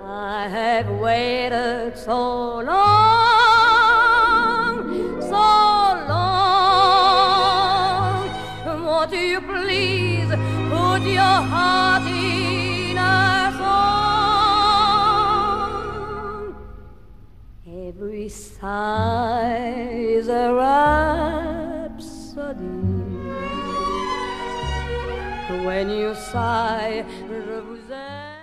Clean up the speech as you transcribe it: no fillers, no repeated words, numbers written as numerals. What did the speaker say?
I have waited so long, so long. Won't you please put your heart in a song? Every sigh is a rhapsody. When you sigh, je vous aime.